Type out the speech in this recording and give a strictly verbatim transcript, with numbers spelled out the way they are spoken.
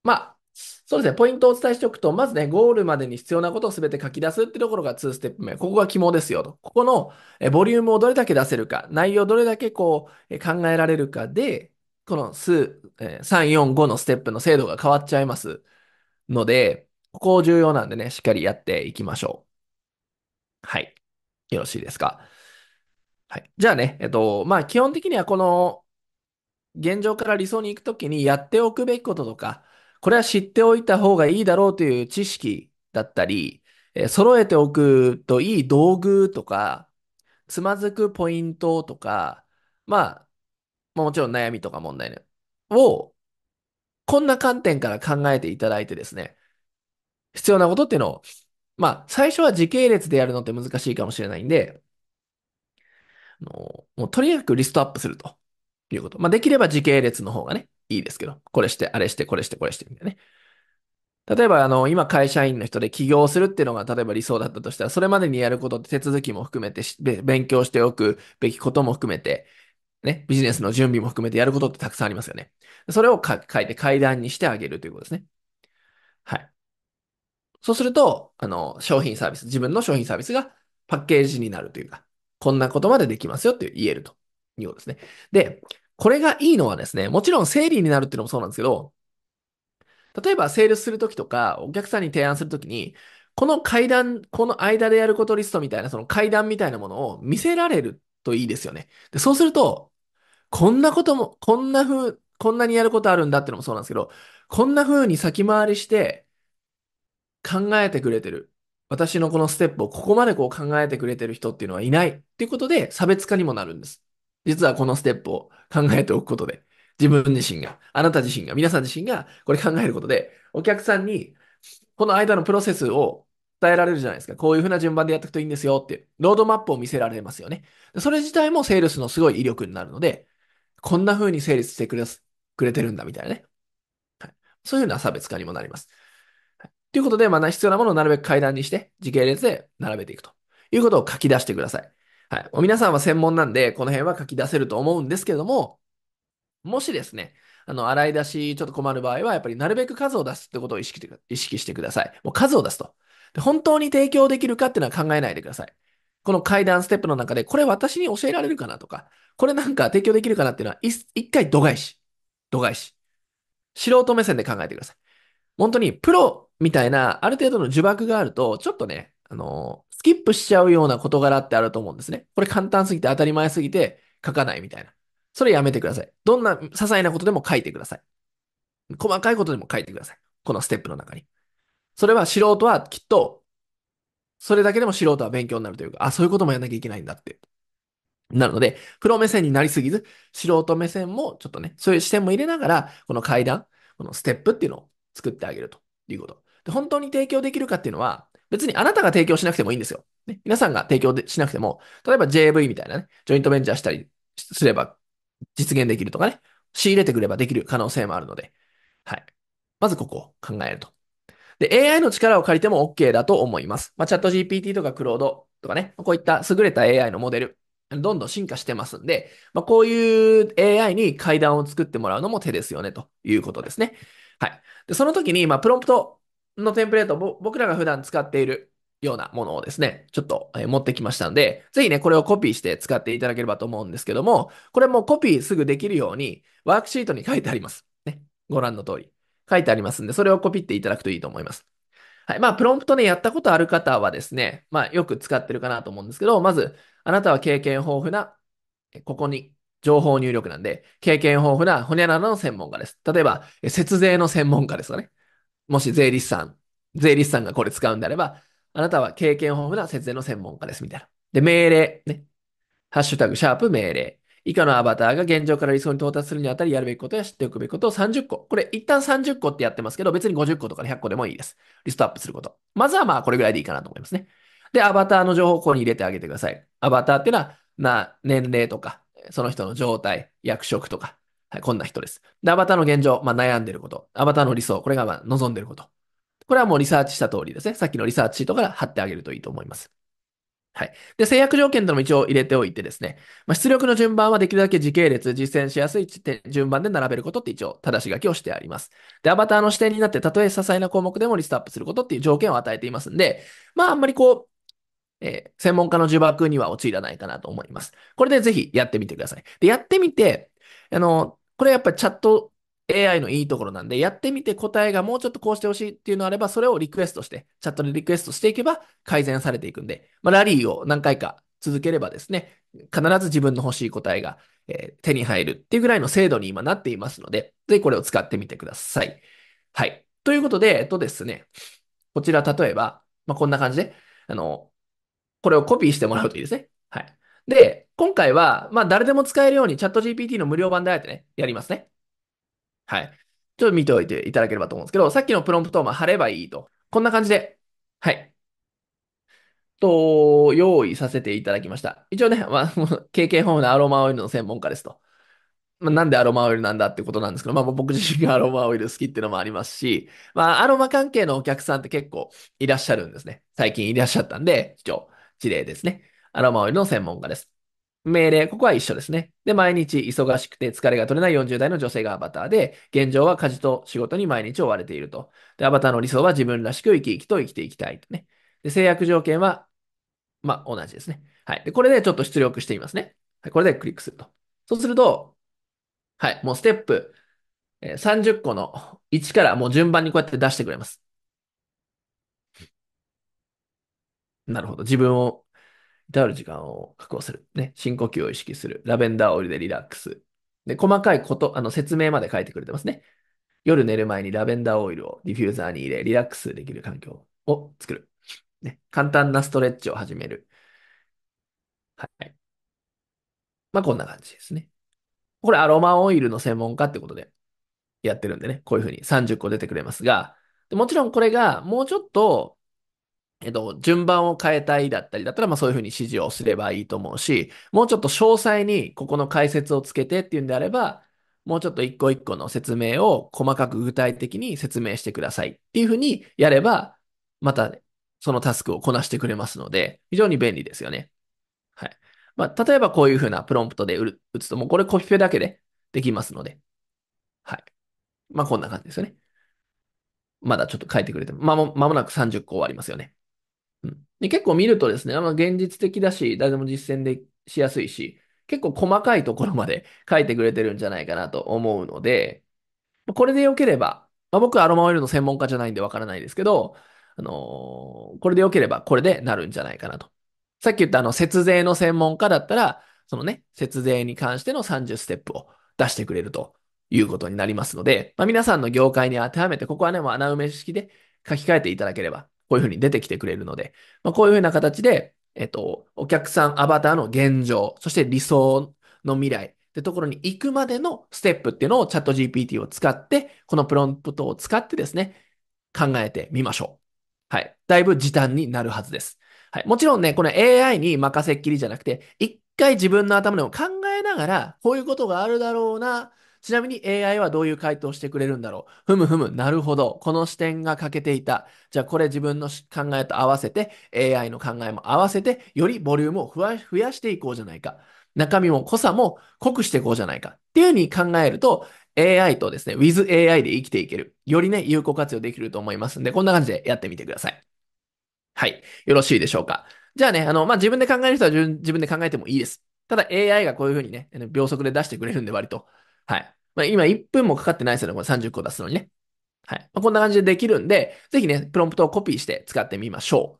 まあ、そうですね、ポイントをお伝えしておくと、まずね、ゴールまでに必要なことをすべて書き出すってところがにステップ目。ここが肝ですよと。ここのえボリュームをどれだけ出せるか、内容をどれだけこうえ考えられるかで、この数、えーさん、よん、ごのステップの精度が変わっちゃいますので、ここ重要なんでね、しっかりやっていきましょう。はい。よろしいですか。はい。じゃあね、えっと、まあ、基本的にはこの現状から理想に行くときにやっておくべきこととか、これは知っておいた方がいいだろうという知識だったり、えー揃えておくといい道具とか、つまずくポイントとか、まあ、まあもちろん悩みとか問題ね、を、こんな観点から考えていただいてですね、必要なことっていうのを、まあ、最初は時系列でやるのって難しいかもしれないんで、あのもうとにかくリストアップするということ。まあ、できれば時系列の方がね、いいですけど、これして、あれして、これして、これして、みたいなね。例えば、あの、今会社員の人で起業するっていうのが、例えば理想だったとしたら、それまでにやることって手続きも含めてし、べ勉強しておくべきことも含めて、ね、ビジネスの準備も含めてやることってたくさんありますよね。それをか書いて階段にしてあげるということですね。はい。そうすると、あの、商品サービス、自分の商品サービスがパッケージになるというか、こんなことまでできますよって言えるということですね。で、これがいいのはですね、もちろん整理になるっていうのもそうなんですけど、例えばセールスするときとか、お客さんに提案するときに、この階段、この間でやることリストみたいな、その階段みたいなものを見せられるといいですよね。で、そうすると、こんなことも、こんな風、こんなにやることあるんだってのもそうなんですけど、こんな風に先回りして考えてくれてる。私のこのステップをここまでこう考えてくれてる人っていうのはいないっていうことで差別化にもなるんです。実はこのステップを考えておくことで、自分自身が、あなた自身が、皆さん自身がこれ考えることで、お客さんにこの間のプロセスを伝えられるじゃないですか。こういうふうな順番でやっていくといいんですよって、ロードマップを見せられますよね。それ自体もセールスのすごい威力になるので、こんな風に成立してくれすくれてるんだみたいなね。はい、そういうような差別化にもなります。はい、ということで、まあ、必要なものをなるべく階段にして、時系列で並べていくということを書き出してください。はい。皆さんは専門なんで、この辺は書き出せると思うんですけれども、もしですね、あの、洗い出しちょっと困る場合は、やっぱりなるべく数を出すってことを意識して意識してください。もう数を出すと。で、本当に提供できるかっていうのは考えないでください。この階段ステップの中で、これ私に教えられるかなとか、これなんか提供できるかなっていうのは、一一回度外視。度外視。素人目線で考えてください。本当にプロみたいな、ある程度の呪縛があると、ちょっとね、あのスキップしちゃうような事柄ってあると思うんですね。これ簡単すぎて当たり前すぎて書かないみたいな。それやめてください。どんな些細なことでも書いてください。細かいことでも書いてください。このステップの中に。それは素人はきっと、それだけでも素人は勉強になるというか、あ、そういうこともやんなきゃいけないんだって。なるので、プロ目線になりすぎず、素人目線もちょっとね、そういう視点も入れながら、この階段、このステップっていうのを作ってあげるということ。で、本当に提供できるかっていうのは、別にあなたが提供しなくてもいいんですよ。ね、皆さんが提供でしなくても、例えば ジェーブイ みたいなね、ジョイントベンチャーしたりすれば実現できるとかね、仕入れてくればできる可能性もあるので、はい。まずここを考えると。で、エーアイ の力を借りても OK だと思います。まあ、チャット ジーピーティー とかクロードとかね、こういった優れた エーアイ のモデル、どんどん進化してますんで、まあ、こういう エーアイ に階段を作ってもらうのも手ですよね、ということですね。はい。で、その時に、まあ、プロンプトのテンプレート、ぼ僕らが普段使っているようなものをですね、ちょっとえー持ってきましたので、ぜひね、これをコピーして使っていただければと思うんですけども、これもコピーすぐできるように、ワークシートに書いてあります。ね。ご覧の通り。書いてありますんで、それをコピっていただくといいと思います。はい。まあ、プロンプトね、やったことある方はですね、まあ、よく使ってるかなと思うんですけど、まず、あなたは経験豊富な、えここに、情報入力なんで、経験豊富なホニャララの専門家です。例えば、え節税の専門家ですかね。もし税理士さん、税理士さんがこれ使うんであれば、あなたは経験豊富な節税の専門家です、みたいな。で、命令、ね。ハッシュタグ、シャープ命令。以下のアバターが現状から理想に到達するにあたりやるべきことや知っておくべきことをさんじゅっこ。これ一旦さんじゅっこってやってますけど、別にごじゅっことかひゃっこでもいいです。リストアップすること。まずはまあこれぐらいでいいかなと思いますね。で、アバターの情報をここに入れてあげてください。アバターっていうのは、な、年齢とか、その人の状態、役職とか、はい、こんな人です。で、アバターの現状、まあ悩んでること。アバターの理想、これがまあ望んでること。これはもうリサーチした通りですね。さっきのリサーチシートから貼ってあげるといいと思います。 はい。で、制約条件というのも一応入れておいてですね、まあ、出力の順番はできるだけ時系列、実践しやすい順番で並べることって一応正し書きをしてあります。で、アバターの視点になって、たとえ些細な項目でもリストアップすることっていう条件を与えていますんで、まあ、あんまりこう、えー専門家の呪縛には陥らないかなと思います。これでぜひやってみてください。で、やってみて、あの、これやっぱりチャット エーアイ のいいところなんで、やってみて答えがもうちょっとこうしてほしいっていうのがあれば、それをリクエストして、チャットでリクエストしていけば改善されていくんで、まあ、ラリーを何回か続ければですね、必ず自分の欲しい答えが、えー手に入るっていうぐらいの精度に今なっていますので、ぜひこれを使ってみてください。はい。ということで、えっとですね、こちら例えば、まあ、こんな感じで、あの、これをコピーしてもらうといいですね。はい。で、今回は、まあ、誰でも使えるようにチャット ジーピーティー の無料版であえてね、やりますね。はい。ちょっと見ておいていただければと思うんですけど、さっきのプロンプトをまあ貼ればいいと。こんな感じで、はい。と、用意させていただきました。一応ね、まあ、もう経験豊富なアロマオイルの専門家ですと。まあ、なんでアロマオイルなんだってことなんですけど、まあ、僕自身がアロマオイル好きっていうのもありますし、まあ、アロマ関係のお客さんって結構いらっしゃるんですね。最近いらっしゃったんで、一応、事例ですね。アロマオイルの専門家です。命令、ここは一緒ですね。で、毎日忙しくて疲れが取れないよんじゅう代の女性がアバターで、現状は家事と仕事に毎日追われていると。で、アバターの理想は自分らしく生き生きと生きていきたいとね。で、制約条件は、まあ、同じですね。はい。で、これでちょっと出力してみますね。はい、これでクリックすると。そうすると、はい、もうステップえーさんじゅっこのいちからもう順番にこうやって出してくれます。なるほど。自分をいたわる時間を確保する。ね。深呼吸を意識する。ラベンダーオイルでリラックス。で、細かいこと、あの、説明まで書いてくれてますね。夜寝る前にラベンダーオイルをディフューザーに入れ、リラックスできる環境を作る。ね。簡単なストレッチを始める。はい。まあ、こんな感じですね。これアロマオイルの専門家ってことでやってるんでね。こういうふうにさんじゅっこ出てくれますが、でもちろんこれがもうちょっとえっと、順番を変えたいだったりだったら、まあそういうふうに指示をすればいいと思うし、もうちょっと詳細にここの解説をつけてっていうんであれば、もうちょっと一個一個の説明を細かく具体的に説明してくださいっていうふうにやれば、またね、そのタスクをこなしてくれますので、非常に便利ですよね。はい。まあ、例えばこういうふうなプロンプトで打打つと、もうこれコピペだけでできますので、はい。まあこんな感じですよね。まだちょっと書いてくれて、まも、間もなくさんじゅっこ終わりますよね。うん。で、結構見るとですね、あの現実的だし、誰でも実践でしやすいし、結構細かいところまで書いてくれてるんじゃないかなと思うので、これで良ければ、まあ、僕はアロマオイルの専門家じゃないんでわからないですけど、あのーこれで良ければこれでなるんじゃないかなと。さっき言ったあの節税の専門家だったら、そのね、節税に関してのさんじゅうステップを出してくれるということになりますので、まあ、皆さんの業界に当てはめて、ここはね、もう穴埋め式で書き換えていただければ、こういうふうに出てきてくれるので、まあ、こういうふうな形で、えっと、お客さんアバターの現状、そして理想の未来ってところに行くまでのステップっていうのをチャット ジーピーティー を使って、このプロンプトを使ってですね、考えてみましょう。はい。だいぶ時短になるはずです。はい。もちろんね、この エーアイ に任せっきりじゃなくて、一回自分の頭でも考えながら、こういうことがあるだろうな。ちなみに エーアイ はどういう回答をしてくれるんだろう。ふむふむ、なるほど。この視点が欠けていた。じゃあこれ自分の考えと合わせて、エーアイ の考えも合わせて、よりボリュームを増や増やしていこうじゃないか。中身も濃さも濃くしていこうじゃないか。っていうふうに考えると、エーアイ とですね、with エーアイ で生きていける。よりね、有効活用できると思いますんで、こんな感じでやってみてください。はい。よろしいでしょうか。じゃあね、あの、まあ、自分で考える人は自分自分で考えてもいいです。ただ エーアイ がこういうふうにね、あの秒速で出してくれるんで割と。はい。まあ、今いっぷんもかかってないですよね。これさんじゅっこ出すのにね。はい。まあ、こんな感じでできるんで、ぜひね、プロンプトをコピーして使ってみましょう。